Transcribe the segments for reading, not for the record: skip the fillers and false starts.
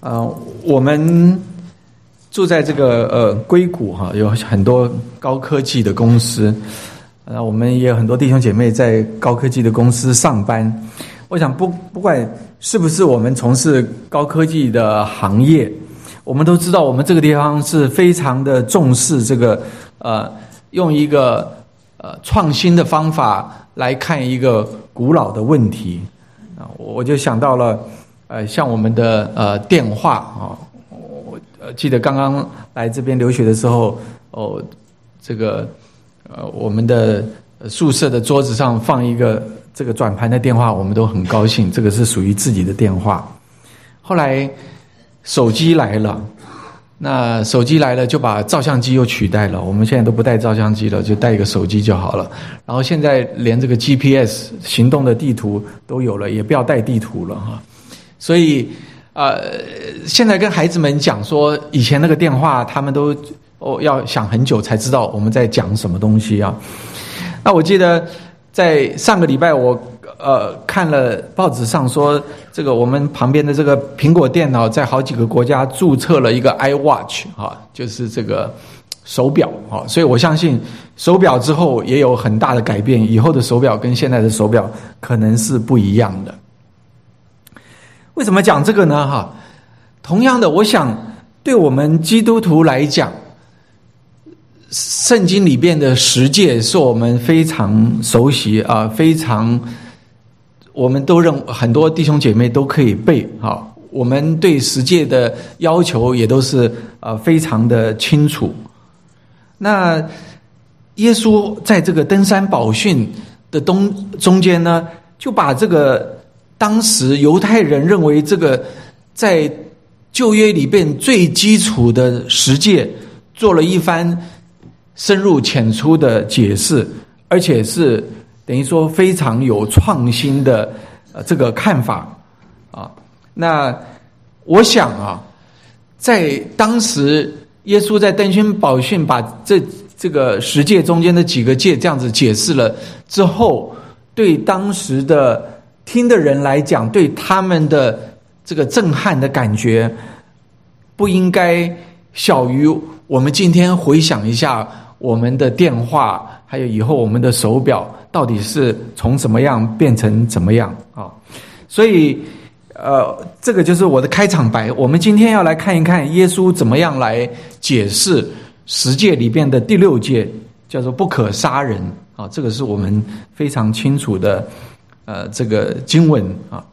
我们住在这个硅谷哈，有很多高科技的公司，我们也有很多弟兄姐妹在高科技的公司上班。我想不管是不是我们从事高科技的行业，我们都知道我们这个地方是非常的重视这个用一个创新的方法来看一个古老的问题我就想到了像我们的电话我记得刚刚来这边留学的时候这个我们的宿舍的桌子上放一个这个转盘的电话，我们都很高兴，这个是属于自己的电话。后来手机来了，那手机来了就把照相机又取代了，我们现在都不带照相机了，就带一个手机就好了。然后现在连这个 GPS 行动的地图都有了，也不要带地图了哈。所以现在跟孩子们讲说，以前那个电话他们都要想很久才知道我们在讲什么东西啊。那我记得在上个礼拜我看了报纸上说，这个我们旁边的这个苹果电脑在好几个国家注册了一个 iWatch 就是这个手表所以我相信手表之后也有很大的改变，以后的手表跟现在的手表可能是不一样的。为什么讲这个呢同样的，我想对我们基督徒来讲，圣经里边的十诫是我们非常熟悉非常我们都很多弟兄姐妹都可以背我们对十诫的要求也都是非常的清楚。那耶稣在这个登山宝训的中间呢，就把这个当时犹太人认为这个在旧约里边最基础的十诫做了一番深入浅出的解释，而且是等于说非常有创新的这个看法那我想在当时耶稣在登山宝训把这个十诫中间的几个诫这样子解释了之后，对当时的听的人来讲，对他们的这个震撼的感觉不应该小于我们今天回想一下我们的电话还有以后我们的手表到底是从怎么样变成怎么样所以这个就是我的开场白。我们今天要来看一看耶稣怎么样来解释十诫里边的第6诫，叫做不可杀人这个是我们非常清楚的这个经文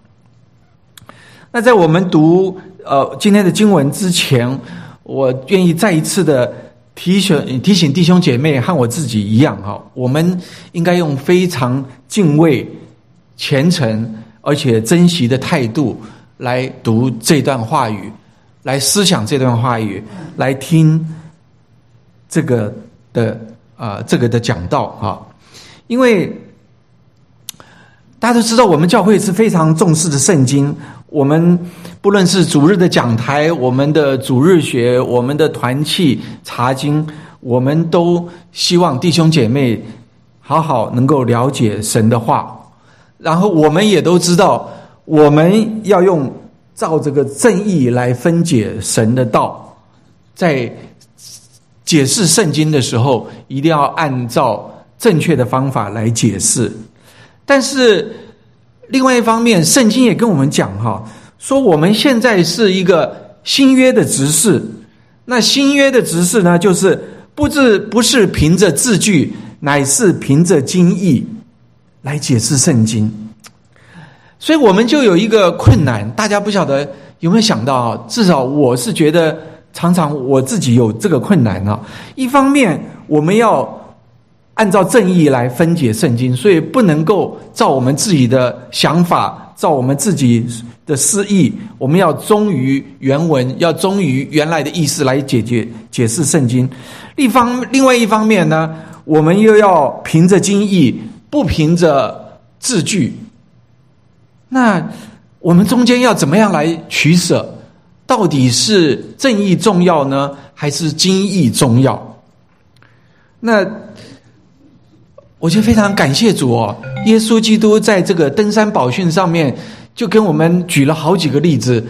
那在我们读今天的经文之前，我愿意再一次的提醒弟兄姐妹和我自己一样我们应该用非常敬畏、虔诚而且珍惜的态度来读这段话语，来思想这段话语，来听这个的讲道因为大家都知道我们教会是非常重视的圣经，我们不论是主日的讲台，我们的主日学，我们的团契查经，我们都希望弟兄姐妹好好能够了解神的话，然后我们也都知道我们要用照这个正义来分解神的道，在解释圣经的时候一定要按照正确的方法来解释。但是另外一方面，圣经也跟我们讲说我们现在是一个新约的执事，那新约的执事呢，就是不是凭着字句，乃是凭着经义来解释圣经。所以我们就有一个困难，大家不晓得有没有想到至少我是觉得常常我自己有这个困难一方面我们要按照正义来分解圣经，所以不能够照我们自己的想法，照我们自己的私意，我们要忠于原文，要忠于原来的意思来解释圣经。另外一方面呢，我们又要凭着经义，不凭着字句。那我们中间要怎么样来取舍？到底是正义重要呢，还是经义重要？那我就非常感谢主耶稣基督在这个登山宝训上面就跟我们举了好几个例子，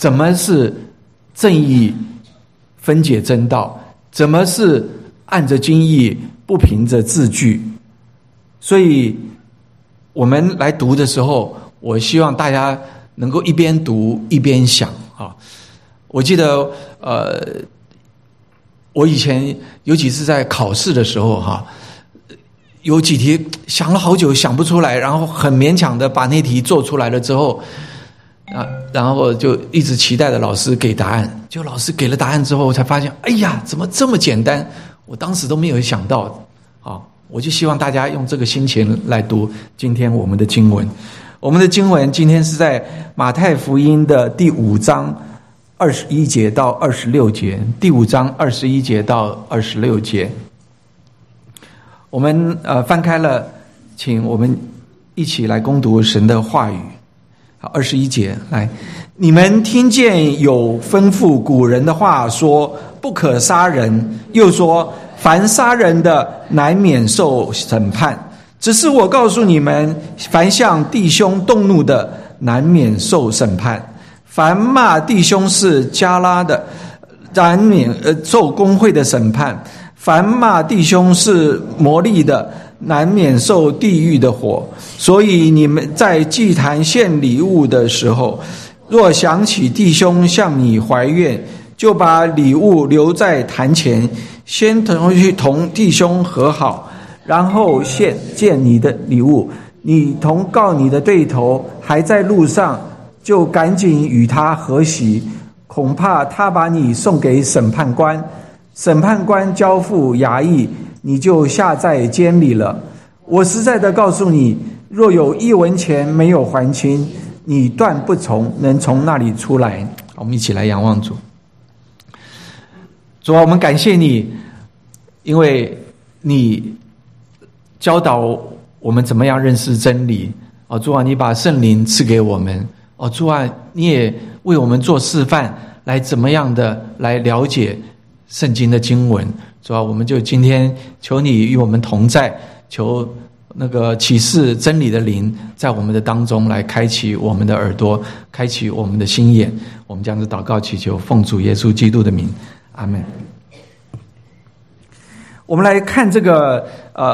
怎么是正义分解真道，怎么是按着经义不凭着字句。所以我们来读的时候，我希望大家能够一边读一边想啊。我记得我以前尤其是在考试的时候哈，有几题想了好久想不出来，然后很勉强的把那题做出来了之后然后就一直期待着老师给答案。就老师给了答案之后，我才发现，哎呀，怎么这么简单？我当时都没有想到啊！我就希望大家用这个心情来读今天我们的经文。我们的经文今天是在马太福音的第5章21节到26节，第5章21节到26节。我们翻开了，请我们一起来攻读神的话语。好，21节来，你们听见有吩咐古人的话说，不可杀人，又说凡杀人的乃免受审判。只是我告诉你们，凡向弟兄动怒的，难免受审判；凡骂弟兄是迦拉的，难免受公会的审判；凡骂弟兄是魔力的，难免受地狱的火。所以你们在祭坛献礼物的时候，若想起弟兄向你怀怨，就把礼物留在坛前，先去同弟兄和好，然后献见你的礼物。你同告你的对头还在路上，就赶紧与他和席，恐怕他把你送给审判官，审判官交付衙役，你就下在监里了。我实在的告诉你，若有1文钱没有还清，你断不能从那里出来。我们一起来仰望主。主啊，我们感谢你，因为你教导我们怎么样认识真理。主啊，你把圣灵赐给我们。主啊，你也为我们做示范，来怎么样的来了解圣经的经文。主啊，我们就今天求你与我们同在，求那个启示真理的灵在我们的当中来开启我们的耳朵，开启我们的心眼。我们将这祷告祈求，奉主耶稣基督的名，阿们。我们来看这个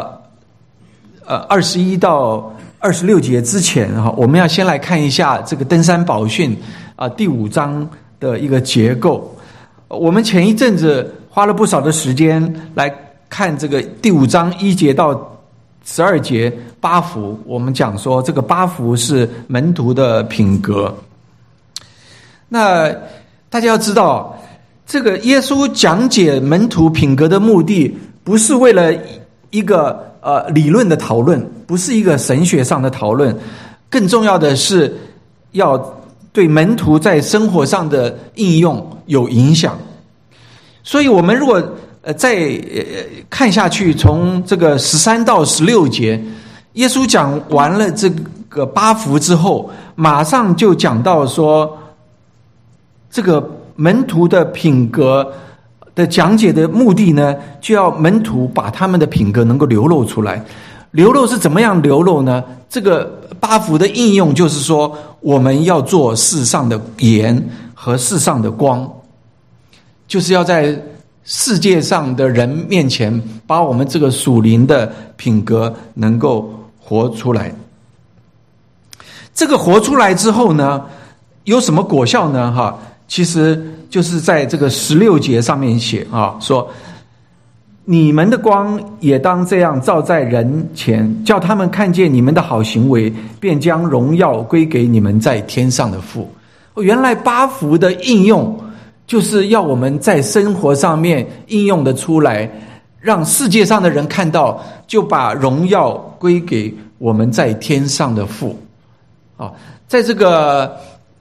21到26节之前我们要先来看一下这个登山宝训第5章的一个结构。我们前一阵子花了不少的时间来看这个第5章1节到12节8福。我们讲说这个8福是门徒的品格。那大家要知道，这个耶稣讲解门徒品格的目的，不是为了一个理论的讨论，不是一个神学上的讨论，更重要的是要对门徒在生活上的应用有影响。所以我们如果再看下去，从这个13到16节，耶稣讲完了这个8福之后，马上就讲到说，这个门徒的品格的讲解的目的呢，就要门徒把他们的品格能够流露出来。流露是怎么样流露呢？这个8福的应用就是说，我们要做世上的盐和世上的光，就是要在世界上的人面前，把我们这个属灵的品格能够活出来。这个活出来之后呢，有什么果效呢？其实就是在这个16节上面写说，你们的光也当这样照在人前，叫他们看见你们的好行为，便将荣耀归给你们在天上的父。原来8福的应用就是要我们在生活上面应用的出来，让世界上的人看到，就把荣耀归给我们在天上的父。在这个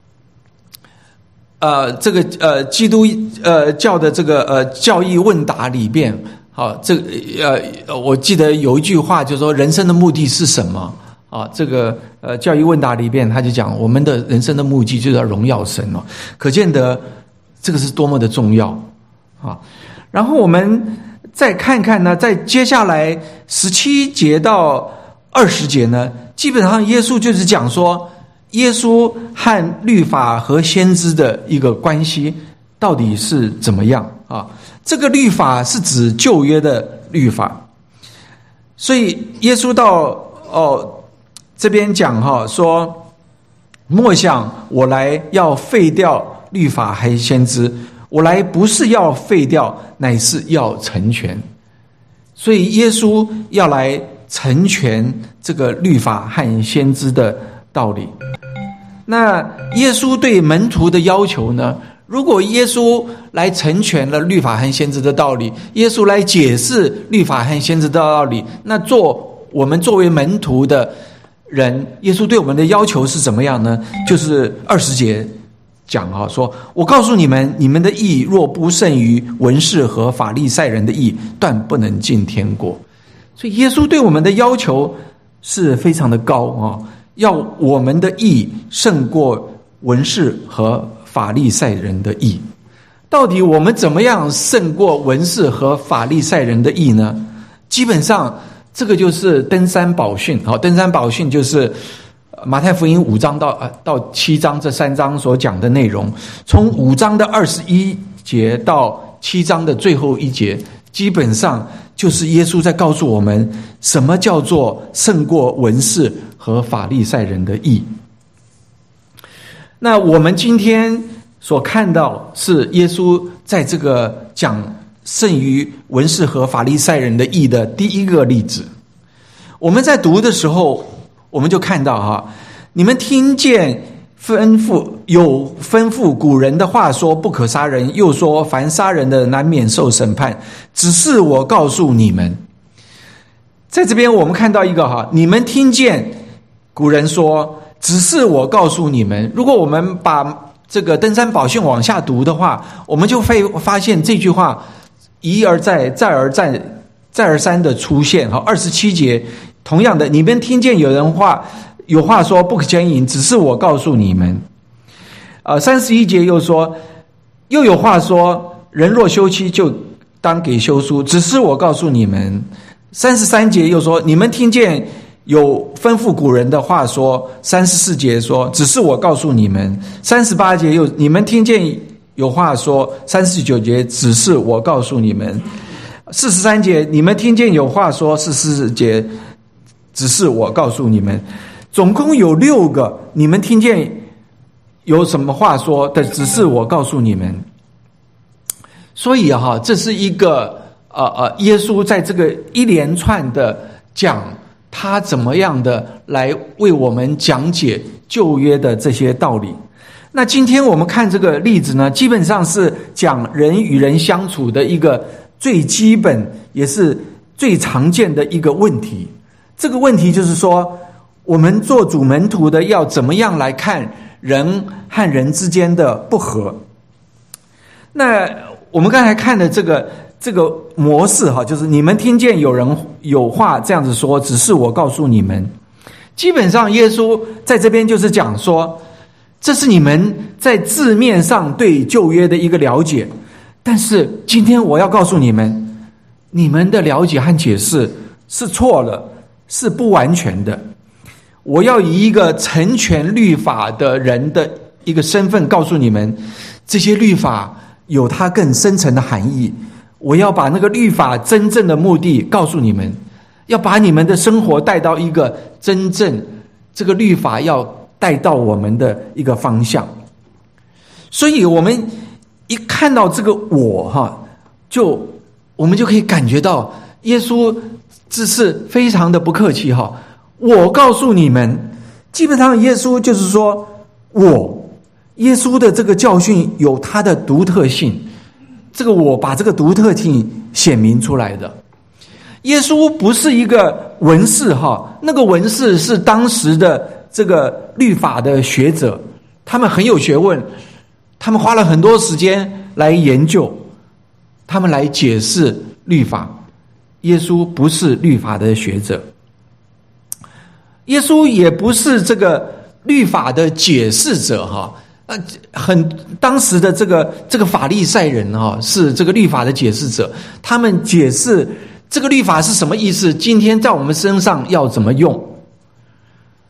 基督教的这个教义问答里边，我记得有一句话就是说，人生的目的是什么？这个教义问答里边他就讲，我们的人生的目的就是要荣耀神可见得这个是多么的重要然后我们再看看呢，在接下来17节到20节呢，基本上耶稣就是讲说， 耶稣和律法和先知的一个关系到底是怎么样啊？这个律法是指旧约的律法，所以耶稣到这边讲说，莫想我来要废掉律法还先知，我来不是要废掉，乃是要成全。所以耶稣要来成全这个律法和先知的道理。那耶稣对门徒的要求呢？如果耶稣来成全了律法和先知的道理，耶稣来解释律法和先知的道理，那我们作为门徒的人，耶稣对我们的要求是怎么样呢？就是20节讲说，我告诉你们，你们的义若不胜于文士和法利赛人的义，断不能进天国。所以耶稣对我们的要求是非常的高要我们的义胜过文士和法利赛人的义。到底我们怎么样胜过文士和法利赛人的义呢？基本上这个就是登山宝训。登山宝训就是马太福音5章到7章这3章所讲的内容，从5章的21节到7章的最后一节，基本上就是耶稣在告诉我们什么叫做胜过文士和法利赛人的义。那我们今天所看到是耶稣在这个讲胜于文士和法利赛人的义的第一个例子。我们在读的时候，我们就看到你们听见有吩咐古人的话说不可杀人，又说凡杀人的难免受审判，只是我告诉你们。在这边我们看到一个你们听见古人说，只是我告诉你们。如果我们把这个登山宝训往下读的话，我们就会发现这句话一而再再而三的出现。27节同样的，你们听见有话说不可奸淫，只是我告诉你们。31节又说，又有话说人若休妻就当给休书，只是我告诉你们。33节又说，你们听见有吩咐古人的话说。34节说，只是我告诉你们。38节又你们听见有话说。39节，只是我告诉你们。43节你们听见有话说。44节，只是我告诉你们。总共有6个你们听见有什么话说的，只是我告诉你们。所以这是一个耶稣在这个一连串的讲他怎么样的来为我们讲解旧约的这些道理。那今天我们看这个例子呢，基本上是讲人与人相处的一个最基本也是最常见的一个问题。这个问题就是说，我们做主门徒的要怎么样来看人和人之间的不和。那我们刚才看的这个模式就是你们听见有人有话这样子说，只是我告诉你们。基本上耶稣在这边就是讲说，这是你们在字面上对旧约的一个了解，但是今天我要告诉你们，你们的了解和解释是错了，是不完全的。我要以一个成全律法的人的一个身份告诉你们，这些律法有它更深层的含义。我要把那个律法真正的目的告诉你们，要把你们的生活带到一个真正这个律法要带到我们的一个方向。所以我们一看到这个我我们就可以感觉到耶稣这是非常的不客气我告诉你们，基本上耶稣就是说，耶稣的这个教训有它的独特性，这个我把这个独特性显明出来的。耶稣不是一个文士那个文士是当时的这个律法的学者，他们很有学问，他们花了很多时间来研究，他们来解释律法。耶稣不是律法的学者，耶稣也不是这个律法的解释者当时的这个法利赛人是这个律法的解释者，他们解释这个律法是什么意思，今天在我们身上要怎么用。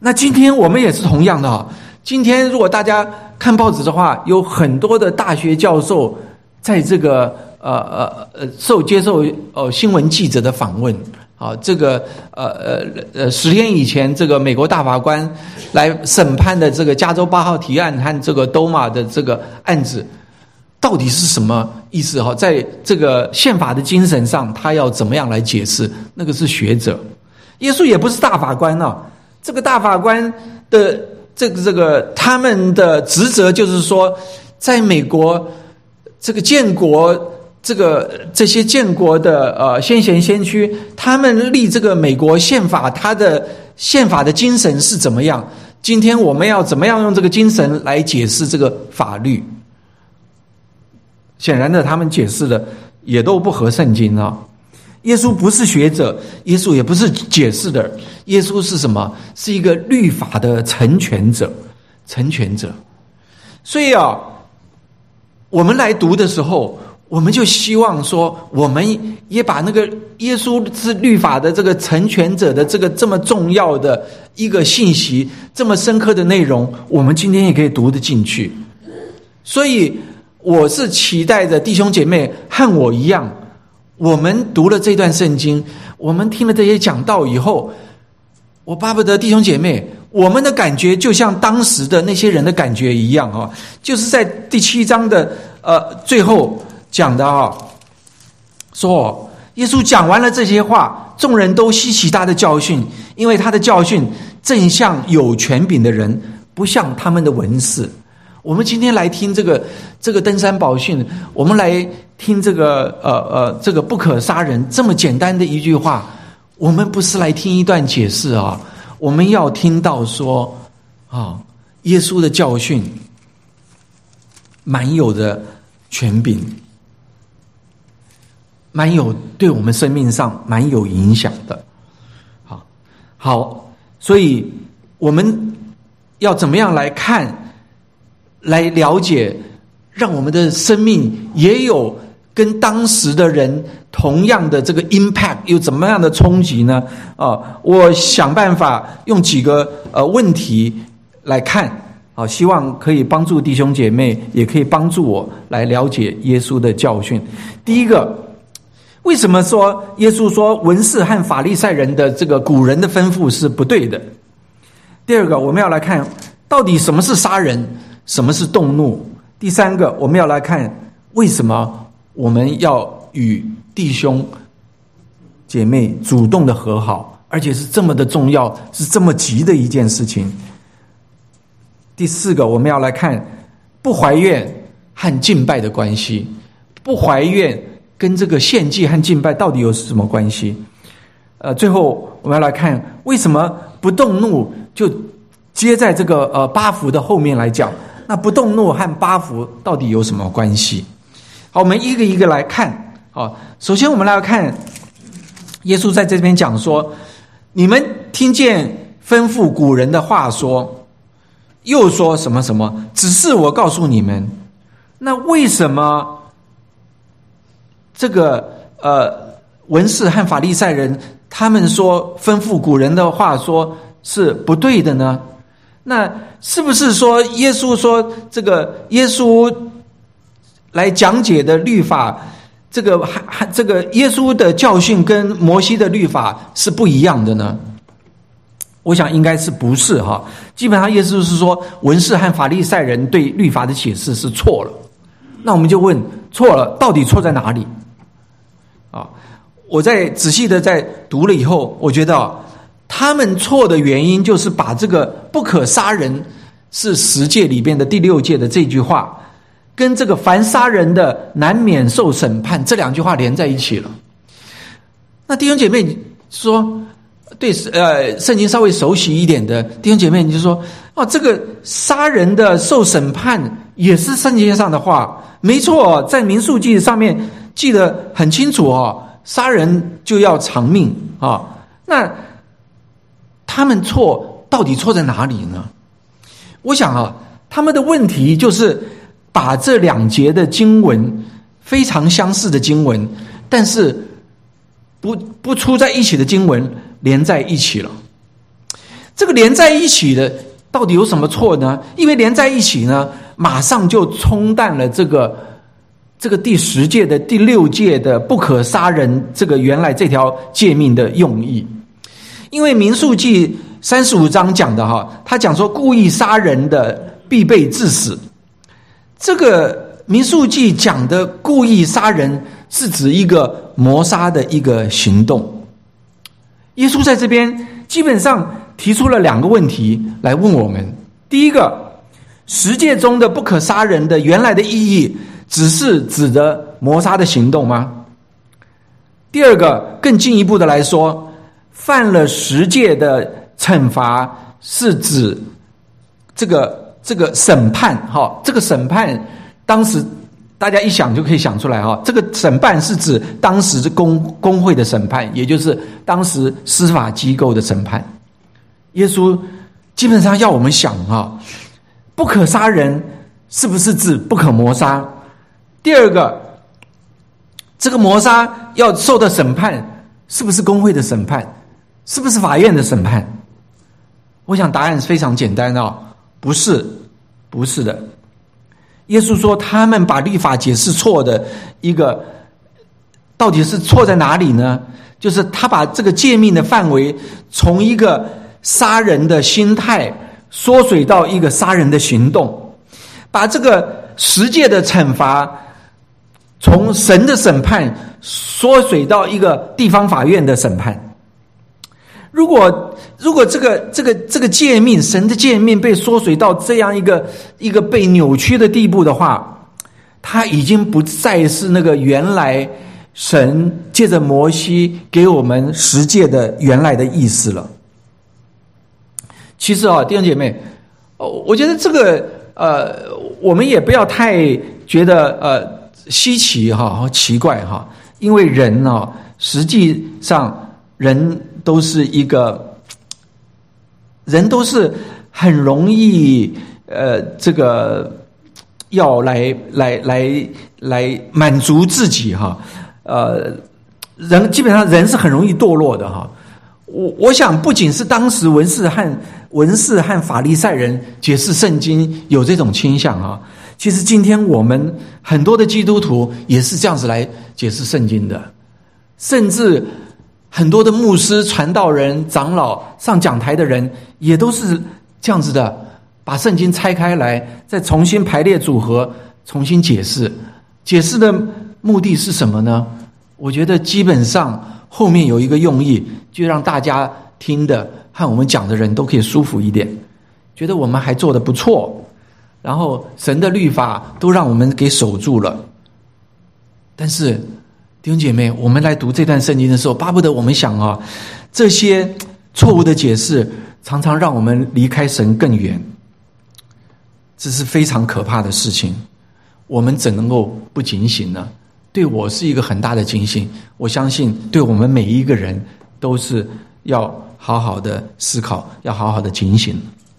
那今天我们也是同样的啊。今天如果大家看报纸的话，有很多的大学教授在这个接受新闻记者的访问。啊，这个10天以前，这个美国大法官来审判的这个加州8号提案和这个多玛的这个案子，到底是什么意思？哈，在这个宪法的精神上，他要怎么样来解释？那个是学者。耶稣也不是大法官啊，这个大法官的这个他们的职责就是说，在美国这个建国。这些建国的先贤先驱，他们立这个美国宪法，他的宪法的精神是怎么样？今天我们要怎么样用这个精神来解释这个法律？显然的，他们解释的也都不合圣经啊。耶稣不是学者，耶稣也不是解释的，耶稣是什么？是一个律法的成全者。所以啊，我们来读的时候，我们就希望说，我们也把那个耶稣是律法的这个成全者的这个这么重要的一个信息，这么深刻的内容，我们今天也可以读得进去。所以我是期待着弟兄姐妹和我一样，我们读了这段圣经，我们听了这些讲道以后，我巴不得弟兄姐妹，我们的感觉就像当时的那些人的感觉一样啊，就是在第7章的最后讲的啊，说耶稣讲完了这些话，众人都稀奇他的教训，因为他的教训正像有权柄的人，不像他们的文士。我们今天来听这个登山宝训，我们来听这个不可杀人这么简单的一句话，我们不是来听一段解释啊，我们要听到说啊，耶稣的教训蛮有的权柄，蛮有对我们生命上蛮有影响的。好，所以我们要怎么样来看，来了解，让我们的生命也有跟当时的人同样的这个 impact， 有怎么样的冲击呢？我想办法用几个问题来看，希望可以帮助弟兄姐妹，也可以帮助我来了解耶稣的教训。第一个，为什么说耶稣说文士和法利赛人的这个古人的吩咐是不对的？第二个，我们要来看到底什么是杀人，什么是动怒。第三个，我们要来看为什么我们要与弟兄姐妹主动的和好，而且是这么的重要，是这么急的一件事情。第四个，我们要来看不怀怨和敬拜的关系。不怀怨跟这个献祭和敬拜到底有什么关系？最后我们要来看为什么不动怒，就接在这个八福的后面来讲。那不动怒和八福到底有什么关系？好，我们一个一个来看。好，首先我们来看耶稣在这边讲说，你们听见吩咐古人的话说，又说什么什么，只是我告诉你们。那为什么这个文士和法利赛人他们说吩咐古人的话说是不对的呢？那是不是说耶稣说这个耶稣来讲解的律法，这个耶稣的教训跟摩西的律法是不一样的呢？我想应该是不是哈？基本上耶稣是说文士和法利赛人对律法的解释是错了。那我们就问，错了，到底错在哪里？我在仔细的在读了以后，我觉得他们错的原因就是把这个不可杀人是10诫里边的第6诫的这句话，跟这个凡杀人的难免受审判这2句话连在一起了。那弟兄姐妹说，对圣经稍微熟悉一点的弟兄姐妹，你就说这个杀人的受审判也是圣经上的话，没错，在民数记上面记得很清楚杀人就要偿命那他们错到底错在哪里呢？我想他们的问题就是把这2节的经文，非常相似的经文，但是不出在一起的经文连在一起了。 这个连在一起的到底有什么错呢？因为连在一起呢，马上就冲淡了这个第10诫的第6诫的不可杀人这个原来这条诫命的用意。因为民数记35章讲的他讲说故意杀人的必被治死。这个民数记讲的故意杀人是指一个谋杀的一个行动。耶稣在这边基本上提出了2个问题来问我们。第一个，10诫中的不可杀人的原来的意义只是指的谋杀的行动吗？第二个，更进一步的来说，犯了10诫的惩罚是指这个审判这个审判当时大家一想就可以想出来这个审判是指当时公会的审判，也就是当时司法机构的审判。耶稣基本上要我们想不可杀人是不是指不可谋杀？第二个，这个谋杀要受的审判是不是公会的审判？是不是法院的审判？我想答案是非常简单不是的。耶稣说他们把律法解释错的一个，到底是错在哪里呢？就是他把这个诫命的范围从一个杀人的心态缩水到一个杀人的行动，把这个10诫的惩罚从神的审判缩水到一个地方法院的审判。如果这个诫命，神的诫命被缩水到这样一个被扭曲的地步的话，它已经不再是那个原来神借着摩西给我们10诫的原来的意思了。其实弟兄姐妹，我觉得这个我们也不要太觉得稀奇奇怪因为人实际上人都是很容易这个要来满足自己人基本上人是很容易堕落的我想不仅是当时文士和法利赛人解释圣经有这种倾向其实今天我们很多的基督徒也是这样子来解释圣经的，甚至很多的牧师、传道人、长老、上讲台的人也都是这样子的，把圣经拆开来，再重新排列组合，重新解释。解释的目的是什么呢？我觉得基本上后面有一个用意，就让大家听的和我们讲的人都可以舒服一点，觉得我们还做得不错，然后神的律法都让我们给守住了。但是弟兄姐妹，我们来读这段圣经的时候，巴不得我们想这些错误的解释常常让我们离开神更远，这是非常可怕的事情。我们怎能够不警醒呢？对我是一个很大的警醒，我相信对我们每一个人都是要好好的思考，要好好的警醒。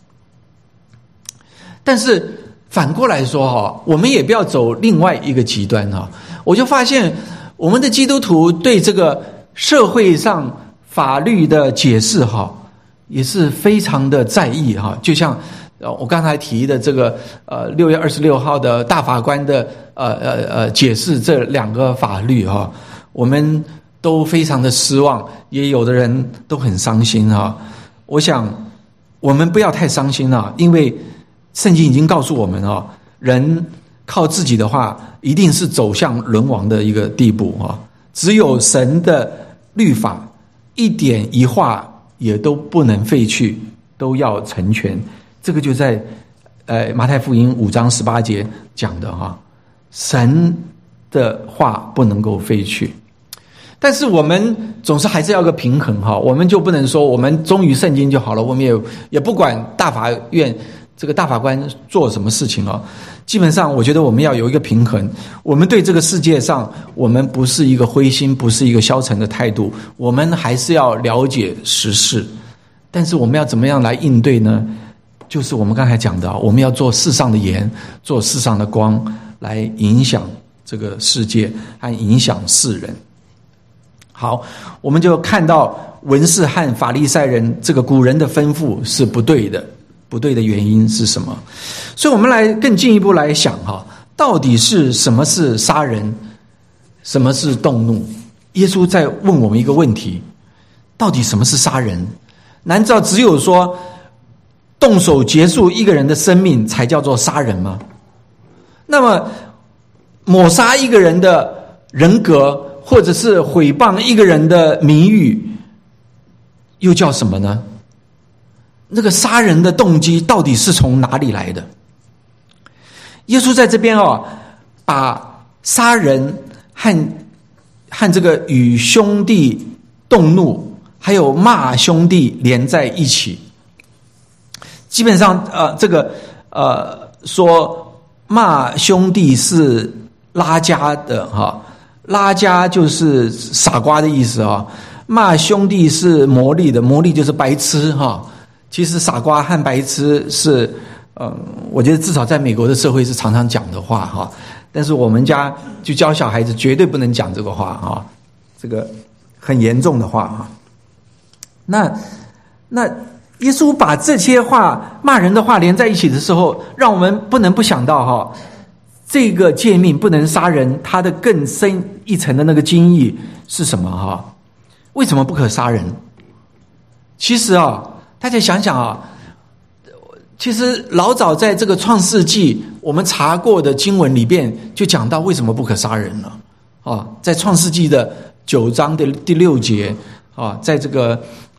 但是反过来说我们也不要走另外一个极端我就发现我们的基督徒对这个社会上法律的解释也是非常的在意就像我刚才提的这个6月26号的大法官的解释这2个法律我们都非常的失望，也有的人都很伤心我想我们不要太伤心因为圣经已经告诉我们人靠自己的话一定是走向沦亡的一个地步只有神的律法一点一画也都不能废去，都要成全。这个就在马太福音5章18节讲的神的话不能够废去。但是我们总是还是要个平衡我们就不能说我们忠于圣经就好了，我们也不管大法院这个大法官做什么事情基本上我觉得我们要有一个平衡。我们对这个世界上我们不是一个灰心，不是一个消沉的态度，我们还是要了解时事。但是我们要怎么样来应对呢？就是我们刚才讲的我们要做世上的盐，做世上的光，来影响这个世界和影响世人。好，我们就看到文士和法利赛人这个古人的吩咐是不对的，不对的原因是什么？所以我们来更进一步来想到底是什么是杀人，什么是动怒？耶稣在问我们一个问题：到底什么是杀人？难道只有说动手结束一个人的生命才叫做杀人吗？那么抹杀一个人的人格，或者是毁谤一个人的名誉，又叫什么呢？那个杀人的动机到底是从哪里来的？耶稣在这边把杀人和这个与兄弟动怒，还有骂兄弟连在一起。基本上说骂兄弟是拉加的拉加就是傻瓜的意思骂兄弟是魔力的，魔力就是白痴其实傻瓜和白痴是我觉得至少在美国的社会是常常讲的话但是我们家就教小孩子绝对不能讲这个话这个很严重的话那耶稣把这些话骂人的话连在一起的时候，让我们不能不想到这个诫命不能杀人，它的更深一层的那个精义是什么为什么不可杀人？其实大家想想其实老早在这个创世纪我们查过的经文里边就讲到为什么不可杀人了在创世纪的9章的第6节在这个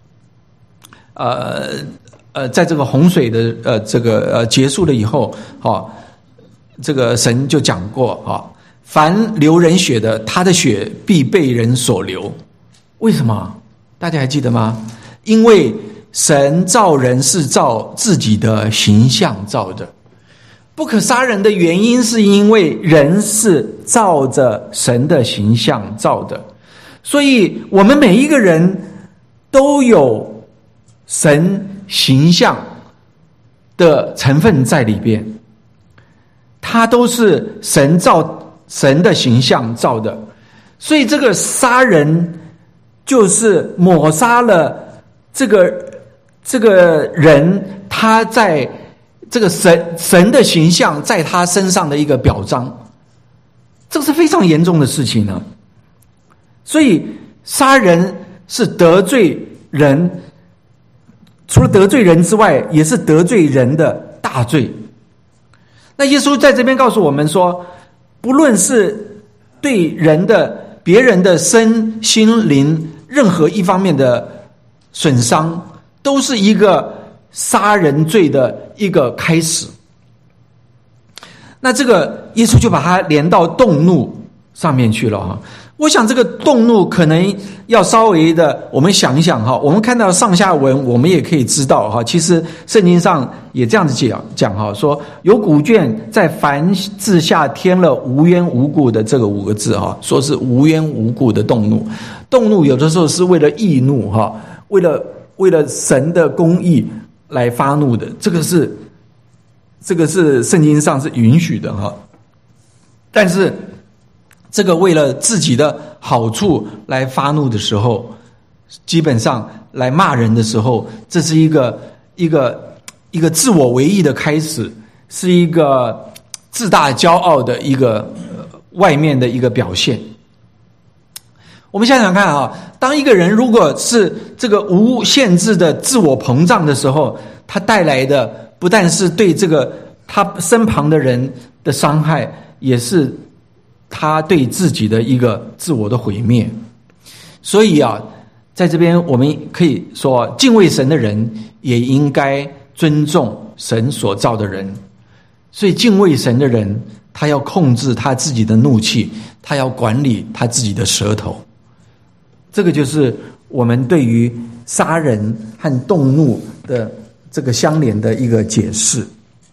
在这个洪水的这个结束了以后这个神就讲过凡流人血的，他的血必被人所流。为什么？大家还记得吗？因为神造人是照自己的形象造的。不可杀人的原因是因为人是照着神的形象造的，所以我们每一个人都有神形象的成分在里边，它都是神的形象造的，所以这个杀人就是抹杀了这个人他在这个神的形象在他身上的一个表彰，这个是非常严重的事情呢。所以杀人是得罪人，除了得罪人之外，也是得罪人的大罪。那耶稣在这边告诉我们说，不论是对别人的身心灵任何一方面的损伤，都是一个杀人罪的一个开始。那这个耶稣就把它连到动怒上面去了我想这个动怒可能要稍微的我们想一想我们看到上下文我们也可以知道其实圣经上也这样子讲说有古卷在凡字下添了无缘无故的这个5个字说是无缘无故的动怒。动怒有的时候是为了易怒为了神的公义来发怒的，这个是圣经上是允许的但是这个为了自己的好处来发怒的时候，基本上来骂人的时候，这是一个自我为义的开始，是一个自大骄傲的一个外面的一个表现。我们想想看当一个人如果是这个无限制的自我膨胀的时候，他带来的不但是对这个他身旁的人的伤害，也是他对自己的一个自我的毁灭。所以在这边我们可以说，敬畏神的人也应该尊重神所造的人。所以敬畏神的人，他要控制他自己的怒气，他要管理他自己的舌头。这个就是我们对于杀人和动怒的这个相连的一个解释。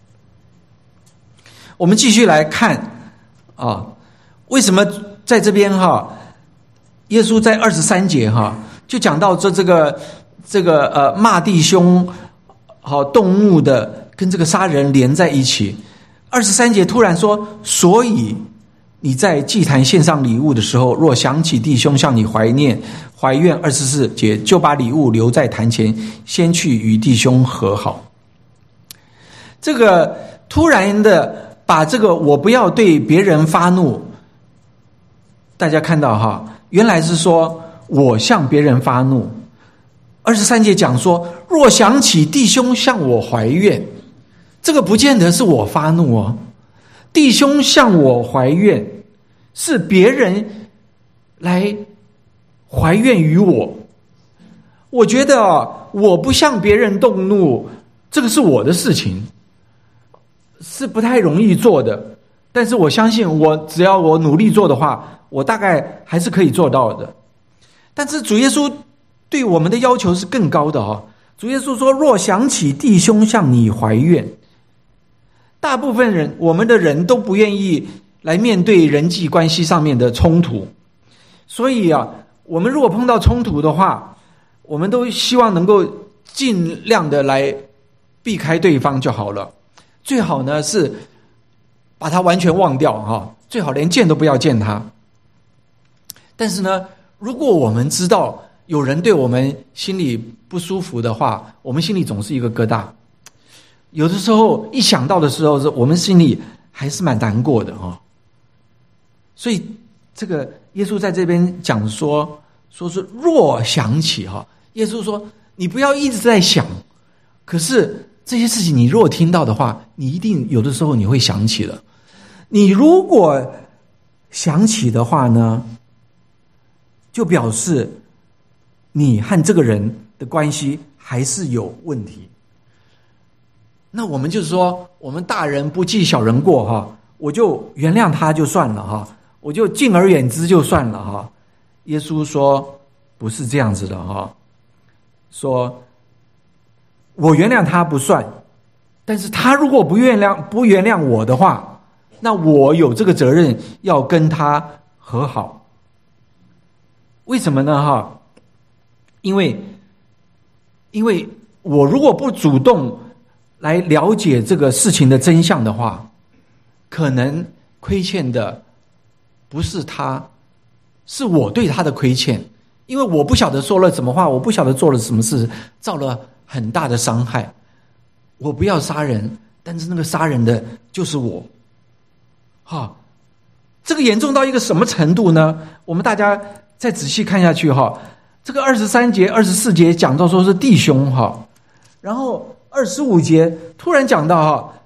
我们继续来看为什么在这边耶稣在23节就讲到这个骂弟兄动怒的跟这个杀人连在一起。23节突然说，所以你在祭坛献上礼物的时候，若想起弟兄向你怀怨，24节，就把礼物留在坛前，先去与弟兄和好。这个突然的把这个我不要对别人发怒，大家看到哈，原来是说我向别人发怒。23节讲说，若想起弟兄向我怀怨，这个不见得是我发怒哦，弟兄向我怀怨是别人来怀怨于我。我觉得我不向别人动怒，这个是我的事情，是不太容易做的，但是我相信只要我努力做的话，我大概还是可以做到的。但是主耶稣对我们的要求是更高的哦。主耶稣说，若想起弟兄向你怀怨，大部分人，我们的人都不愿意来面对人际关系上面的冲突，所以我们如果碰到冲突的话，我们都希望能够尽量的来避开对方就好了。最好呢是把他完全忘掉哈，最好连见都不要见他。但是呢，如果我们知道有人对我们心里不舒服的话，我们心里总是一个疙瘩。有的时候一想到的时候，我们心里还是蛮难过的哈。所以这个耶稣在这边讲说是若想起哈，耶稣说你不要一直在想，可是这些事情你若听到的话，你一定有的时候你会想起了。你如果想起的话呢，就表示你和这个人的关系还是有问题。那我们就是说，我们大人不计小人过哈，我就原谅他就算了哈，我就敬而远之就算了哈。耶稣说不是这样子的哈，说我原谅他不算，但是他如果不原谅我的话，那我有这个责任要跟他和好。为什么呢哈？因为我如果不主动来了解这个事情的真相的话，可能亏欠的不是他，是我对他的亏欠。因为我不晓得说了什么话，我不晓得做了什么事，造了很大的伤害。我不要杀人，但是那个杀人的就是我。这个严重到一个什么程度呢？我们大家再仔细看下去哈。这个23节、24节讲到说是弟兄哈，然后25节突然讲到哈，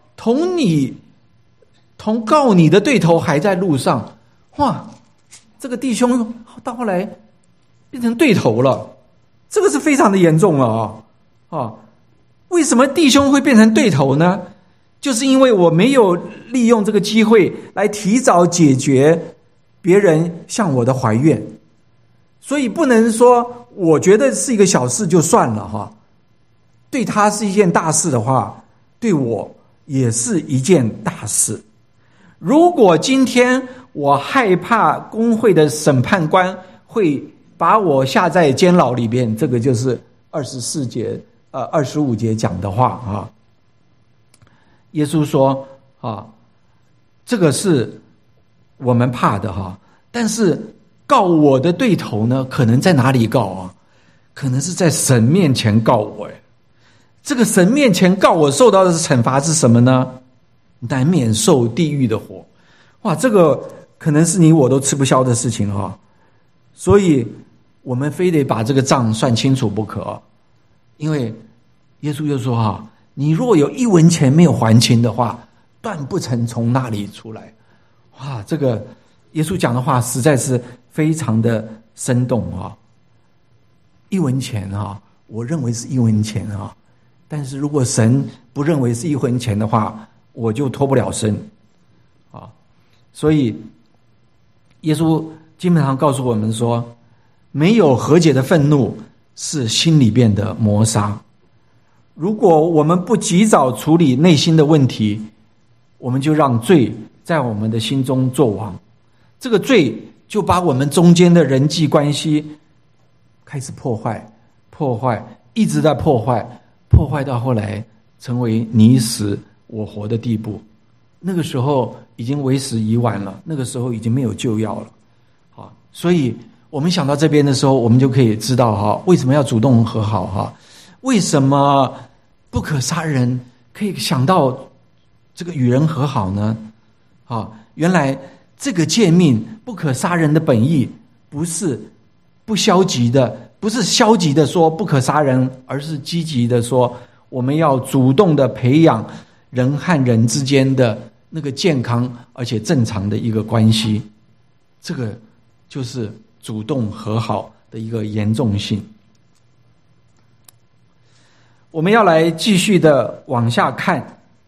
同告你的对头还在路上。哇，这个弟兄到后来变成对头了，这个是非常的严重了为什么弟兄会变成对头呢？就是因为我没有利用这个机会来提早解决别人向我的怀怨，所以不能说我觉得是一个小事就算了哈。对他是一件大事的话，对我也是一件大事。如果今天我害怕公会的审判官会把我下在监牢里边，这个就是24节25节讲的话啊。耶稣说这个是我们怕的哈，但是告我的对头呢，可能在哪里告可能是在神面前告我。这个神面前告我受到的惩罚是什么呢？难免受地狱的火。哇，这个可能是你我都吃不消的事情所以我们非得把这个账算清楚不可。因为耶稣就说你若有1文钱没有还清的话，断不曾从那里出来。哇，这个耶稣讲的话实在是非常的生动1文钱我认为是1文钱但是如果神不认为是1文钱的话，我就脱不了身所以耶稣基本上告诉我们说，没有和解的愤怒是心里边的磨砂。如果我们不及早处理内心的问题，我们就让罪在我们的心中作王，这个罪就把我们中间的人际关系开始破坏，一直在破坏到后来成为你死我活的地步。 那个时候已经为时已晚了，那个时候已经没有救药了。好，所以我们想到这边的时候，我们就可以知道哈，为什么要主动和好哈？为什么不可杀人可以想到这个与人和好呢？啊，原来这个诫命不可杀人的本意不是不消极的，不是消极的说不可杀人，而是积极的说我们要主动的培养人和人之间的那个健康而且正常的一个关系。这个就是主动和好的一个严重性。我们要来继续的往下看，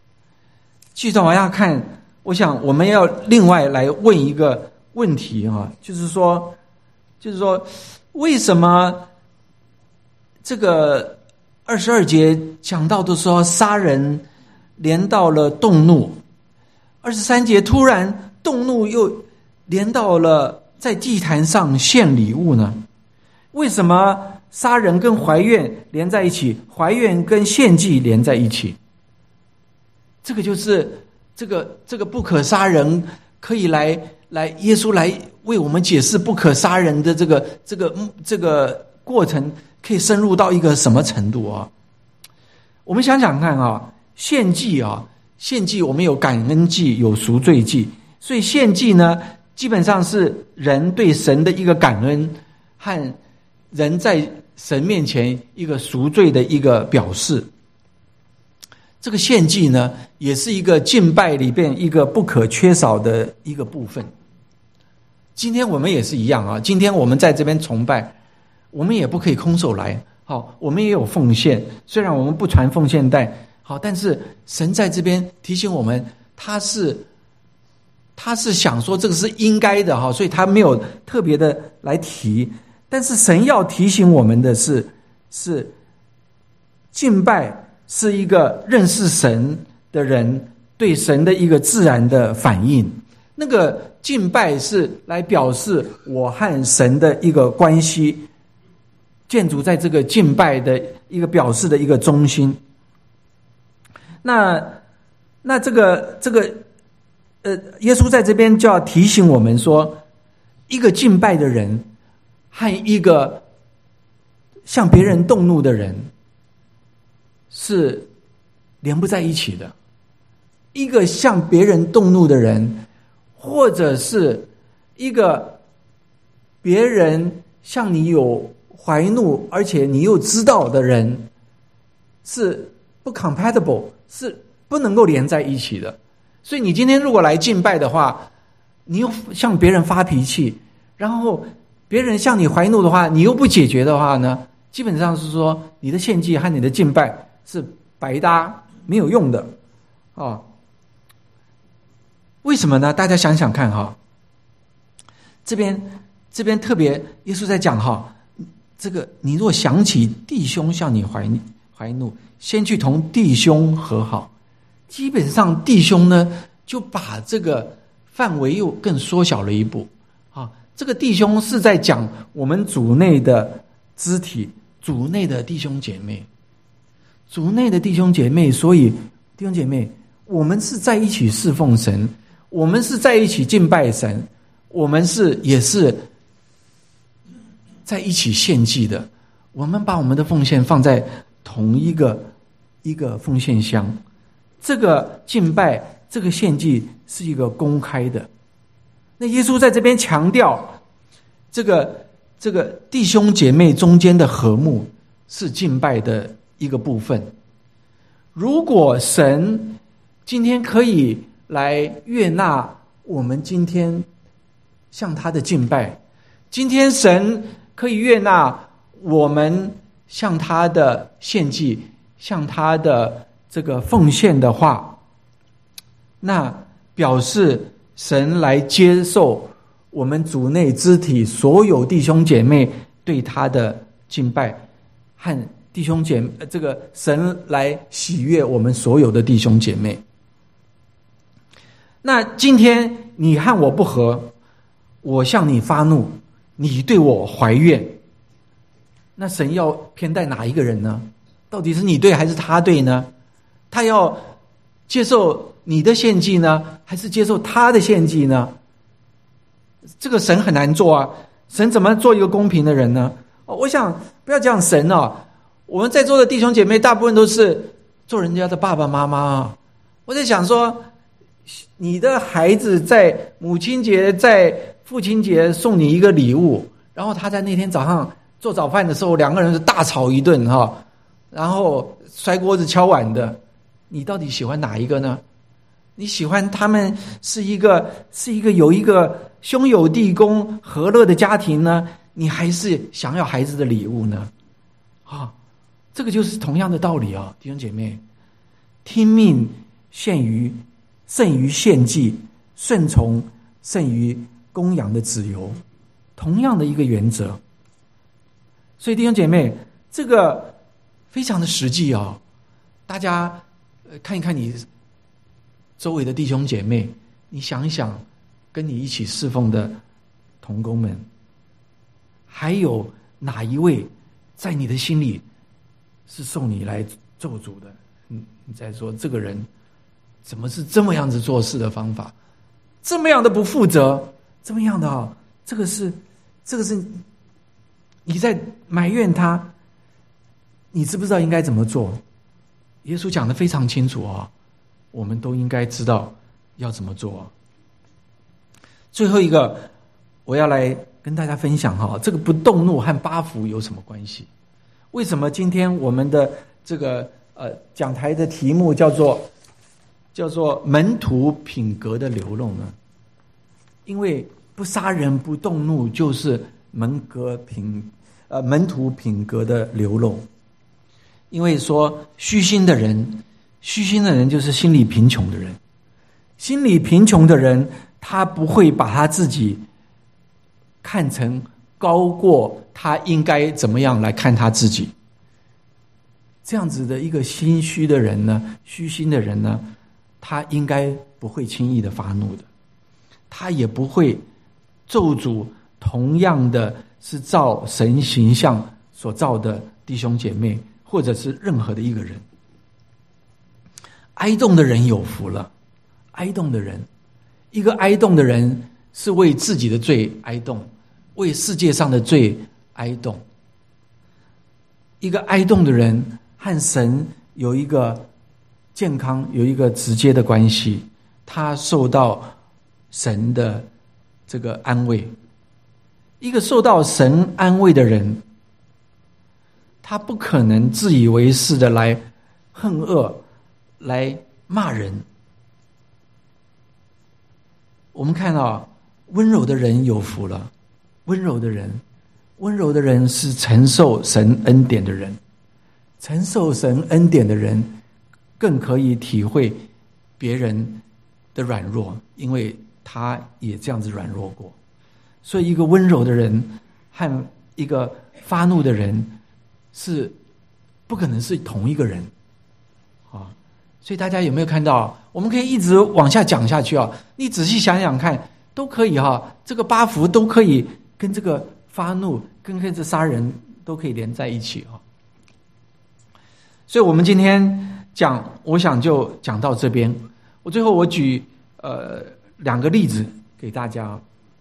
我想我们要另外来问一个问题啊，就是说为什么这个22节讲到的说杀人连到了动怒，23节突然动怒又连到了在祭坛上献礼物呢？为什么杀人跟怀怨连在一起，怀怨跟献祭连在一起？这个就是这个不可杀人可以来耶稣来为我们解释不可杀人的这个过程可以深入到一个什么程度啊？我们想想看啊，献祭我们有感恩祭有赎罪祭，所以献祭呢基本上是人对神的一个感恩和人在神面前一个赎罪的一个表示。这个献祭呢也是一个敬拜里边一个不可缺少的一个部分。今天我们也是一样啊，今天我们在这边崇拜，我们也不可以空手来，好，我们也有奉献，虽然我们不传奉献带，好，但是神在这边提醒我们，他是想说这个是应该的哈，所以他没有特别的来提。但是神要提醒我们的是敬拜是一个认识神的人对神的一个自然的反应。那个敬拜是来表示我和神的一个关系，建筑在这个敬拜的一个表示的一个中心。那这个耶稣在这边就要提醒我们说，一个敬拜的人和一个向别人动怒的人是连不在一起的。一个向别人动怒的人，或者是一个别人向你有怀怒而且你又知道的人，是不 compatible， 是不能够连在一起的。所以你今天如果来敬拜的话，你又向别人发脾气，然后别人向你怀怒的话，你又不解决的话呢，基本上是说你的献祭和你的敬拜是白搭，没有用的啊。为什么呢？大家想想看哈，这边特别耶稣在讲哈，这个你若想起弟兄向你怀怒，先去同弟兄和好。基本上弟兄呢就把这个范围又更缩小了一步啊。这个弟兄是在讲我们主内的肢体，主内的弟兄姐妹，所以弟兄姐妹，我们是在一起侍奉神，我们是在一起敬拜神，我们也是在一起献祭的。我们把我们的奉献放在同一个奉献箱。这个敬拜，这个献祭是一个公开的。那耶稣在这边强调，这个弟兄姐妹中间的和睦是敬拜的一个部分。如果神今天可以来悦纳我们今天向他的敬拜，今天神可以悦纳我们向他的献祭，向他的这个奉献的话，那表示神来接受我们主内肢体所有弟兄姐妹对他的敬拜，和弟兄姐妹这个神来喜悦我们所有的弟兄姐妹。那今天你和我不和，我向你发怒，你对我怀怨，那神要偏待哪一个人呢？到底是你对还是他对呢？他要接受你的献祭呢，还是接受他的献祭呢？这个神很难做啊，神怎么做一个公平的人呢？我想不要讲神哦，我们在座的弟兄姐妹大部分都是做人家的爸爸妈妈啊。我在想说，你的孩子在母亲节、在父亲节送你一个礼物，然后他在那天早上做早饭的时候，两个人是大吵一顿哈，然后摔锅子敲碗的，你到底喜欢哪一个呢？你喜欢他们是一个有一个兄友弟恭和乐的家庭呢，你还是想要孩子的礼物呢？这个就是同样的道理啊，弟兄姐妹，听命胜于献祭，顺从胜于供养的子由，同样的一个原则。所以弟兄姐妹，这个非常的实际啊，大家看一看你周围的弟兄姐妹，你想一想，跟你一起侍奉的同工们，还有哪一位在你的心里是受你来咒诅的？你再说这个人怎么是这么样子做事的方法，这么样的不负责，这么样的这个是你在埋怨他，你知不知道应该怎么做？耶稣讲得非常清楚我们都应该知道要怎么做。最后一个我要来跟大家分享这个不动怒和八福有什么关系？为什么今天我们的这个讲台的题目叫做门徒品格的流露呢？因为不杀人不动怒就是门徒品格的流露。因为说虚心的人就是心里贫穷的人，心里贫穷的人他不会把他自己看成高过他应该怎么样来看他自己。这样子的一个心虚的人呢，虚心的人呢，他应该不会轻易的发怒的，他也不会咒诅同样的是照神形象所造的弟兄姐妹，或者是任何的一个人。哀恸的人有福了，哀恸的人，一个哀恸的人是为自己的罪哀恸，为世界上的罪哀恸。一个哀恸的人和神有一个健康，有一个直接的关系，他受到神的这个安慰。一个受到神安慰的人，他不可能自以为是的来恨恶，来骂人。我们看到温柔的人有福了，温柔的人是承受神恩典的人，承受神恩典的人更可以体会别人的软弱，因为他也这样子软弱过。所以一个温柔的人和一个发怒的人是不可能是同一个人所以大家有没有看到，我们可以一直往下讲下去你仔细想想看，都可以这个八福都可以跟这个发怒跟这杀人都可以连在一起所以我们今天讲，我想就讲到这边。最后我举2个例子给大家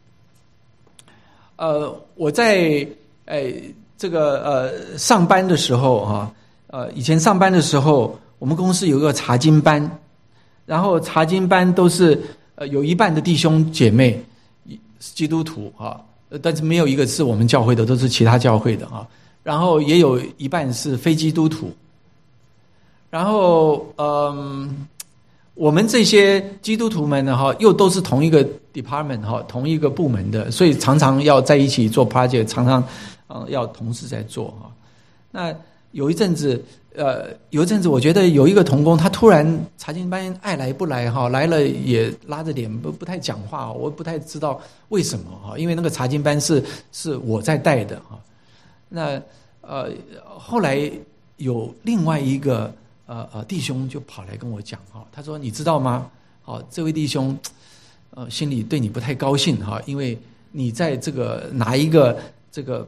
我在这个上班的时候以前上班的时候，我们公司有一个查经班，然后查经班都是有一半的弟兄姐妹基督徒但是没有一个是我们教会的，都是其他教会的然后也有一半是非基督徒。然后我们这些基督徒们呢又都是同一个 department 同一个部门的，所以常常要在一起做 project， 常常要同时在做那有一阵子我觉得有一个同工，他突然查经班爱来不来来了也拉着脸不太讲话，我不太知道为什么因为那个查经班是我在带的那后来有另外一个弟兄就跑来跟我讲他说你知道吗这位弟兄心里对你不太高兴因为你在这个哪一个这个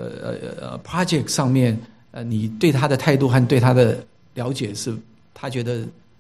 project 上面你对他的态度和对他的了解是他觉得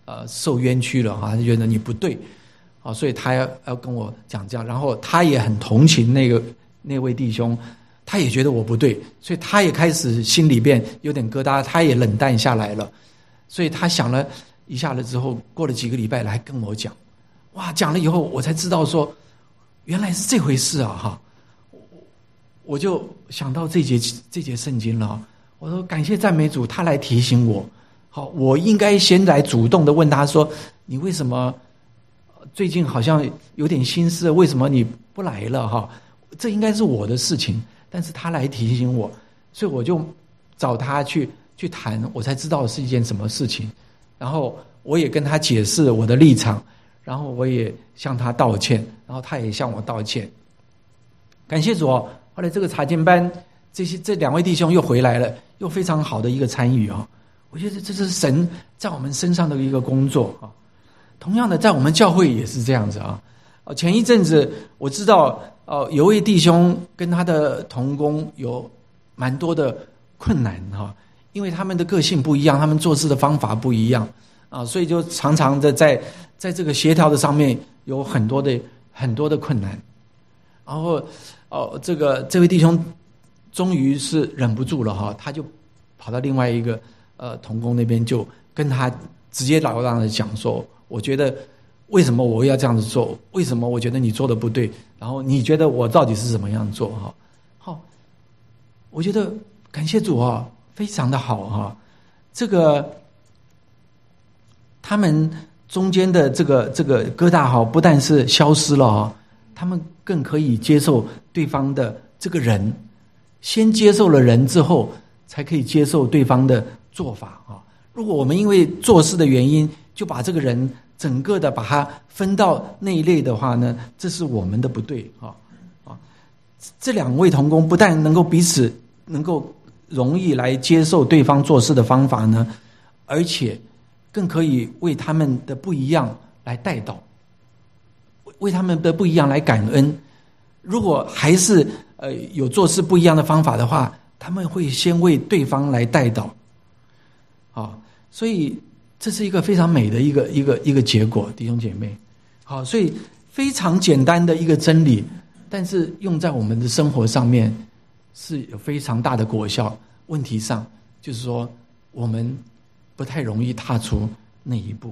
受冤屈了哈，他就觉得你不对，啊，所以他要跟我讲这样，然后他也很同情那位弟兄，他也觉得我不对，所以他也开始心里边有点疙瘩，他也冷淡下来了。所以他想了一下了之后，过了几个礼拜来跟我讲，哇，讲了以后我才知道说原来是这回事啊哈，我就想到这节圣经了，我说感谢赞美主，他来提醒我，好，我应该先来主动的问他说，你为什么最近好像有点心事，为什么你不来了哈？这应该是我的事情，但是他来提醒我，所以我就找他去谈，我才知道是一件什么事情，然后我也跟他解释我的立场，然后我也向他道歉，然后他也向我道歉。感谢主哦，后来这个查经班这两位弟兄又回来了，又非常好的一个参与啊，我觉得这是神在我们身上的一个工作啊。同样的，在我们教会也是这样子啊。前一阵子我知道，有位弟兄跟他的同工有蛮多的困难哈，因为他们的个性不一样，他们做事的方法不一样啊，所以就常常的在这个协调的上面有很多的困难。然后这位弟兄终于是忍不住了哈，他就跑到另外一个同工那边，就跟他直截了当的讲说，我觉得为什么我要这样子做？为什么我觉得你做的不对？然后你觉得我到底是怎么样做？哈，好，我觉得感谢主啊，非常的好哈。这个他们中间的这个疙瘩哈，不但是消失了哈，他们更可以接受对方的这个人，先接受了人之后，才可以接受对方的做法啊。如果我们因为做事的原因，就把这个人整个的把他分到那一类的话呢，这是我们的不对啊。这两位同工不但能够彼此能够容易来接受对方做事的方法呢，而且更可以为他们的不一样来代祷，为他们的不一样来感恩。如果还是有做事不一样的方法的话，他们会先为对方来代祷啊。所以这是一个非常美的一个结果，弟兄姐妹。好，所以非常简单的一个真理，但是用在我们的生活上面是有非常大的果效。问题上就是说，我们不太容易踏出那一步。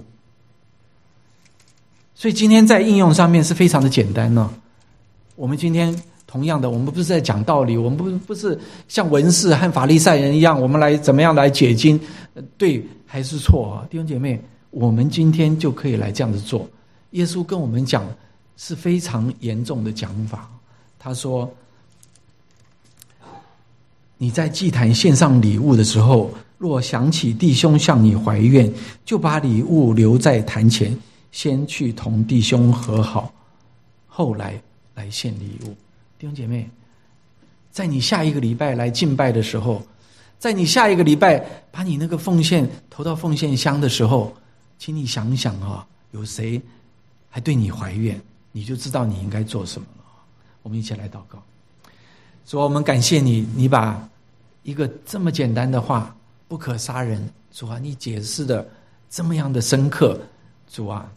所以今天在应用上面是非常的简单呢。我们今天同样的，我们不是在讲道理，我们不是像文士和法利赛人一样，我们来怎么样来解经，对还是错啊？弟兄姐妹，我们今天就可以来这样子做。耶稣跟我们讲是非常严重的讲法，他说，你在祭坛献上礼物的时候，若想起弟兄向你怀怨，就把礼物留在坛前，先去同弟兄和好，后来献礼物。弟兄姐妹，在你下一个礼拜来敬拜的时候，在你下一个礼拜把你那个奉献投到奉献箱的时候，请你想想啊，有谁还对你怀怨，你就知道你应该做什么了。我们一起来祷告。主啊，我们感谢你，你把一个这么简单的话，不可杀人，主啊，你解释的这么样的深刻，主啊，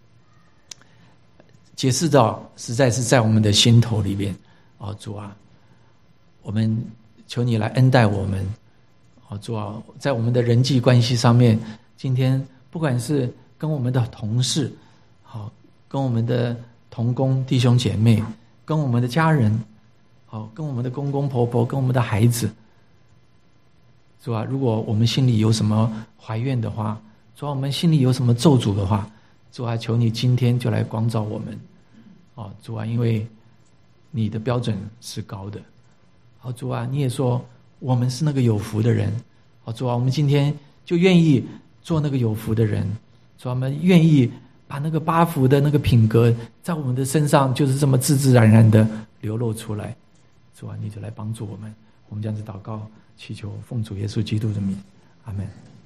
解释到实在是在我们的心头里边。主啊，我们求你来恩待我们。主啊，在我们的人际关系上面，今天不管是跟我们的同事，跟我们的同工弟兄姐妹，跟我们的家人，跟我们的公公婆婆，跟我们的孩子，主啊，如果我们心里有什么怀怨的话，主啊，我们心里有什么咒诅的话，主啊，求你今天就来光照我们。主啊，因为你的标准是高的。主啊，你也说我们是那个有福的人。主啊，我们今天就愿意做那个有福的人。主啊，我们愿意把那个八福的那个品格在我们的身上就是这么自自然然的流露出来。主啊，你就来帮助我们。我们这样子祷告祈求，奉主耶稣基督的名，阿们。